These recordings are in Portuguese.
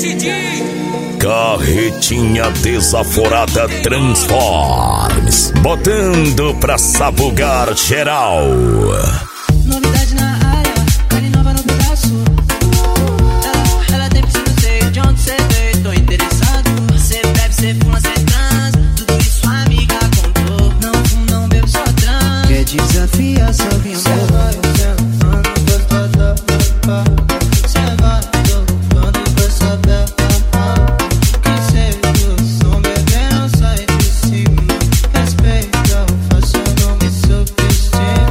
Carretinha Desaforada Transformes, botando pra sabugar geral. Novidade na área, carne nova no pedaço. Ela tem piscina, sei de onde cê veio, tô interessado. Cê bebe, cê fuma, cê transa, tudo isso sua amiga contou. Não fumo, não bebo, só transa. Quer desafiar, só vem cê vai, gostosa, cê vai, quando for saber. Que cê viu, som bebendo, sai de cima. Respeita, faça o nome, subestima.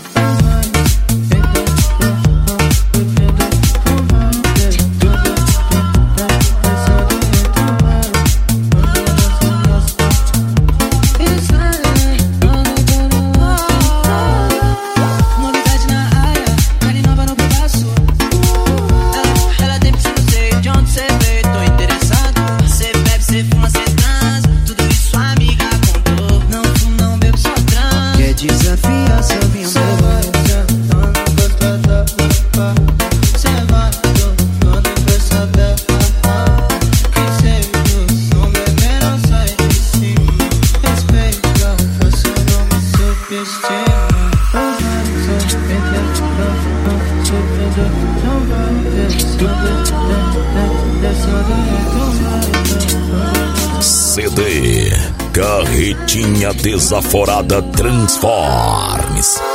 Novidade na área, carne nova no pedaço. Ela tem piscina, sei de onde cê veio, tô interessado. Cê bebe, cê fuma, cê transa, tudo isso sua amiga contou. Não fumo, não bebo, só transa. Quer desafiar, só vem cê vai, gostosa, cê vai, quando for saber. Que cê viu, som bebendo, sai de cima. Respeita, faça o nome, subestima. CD Carretinha Desaforada Transformes.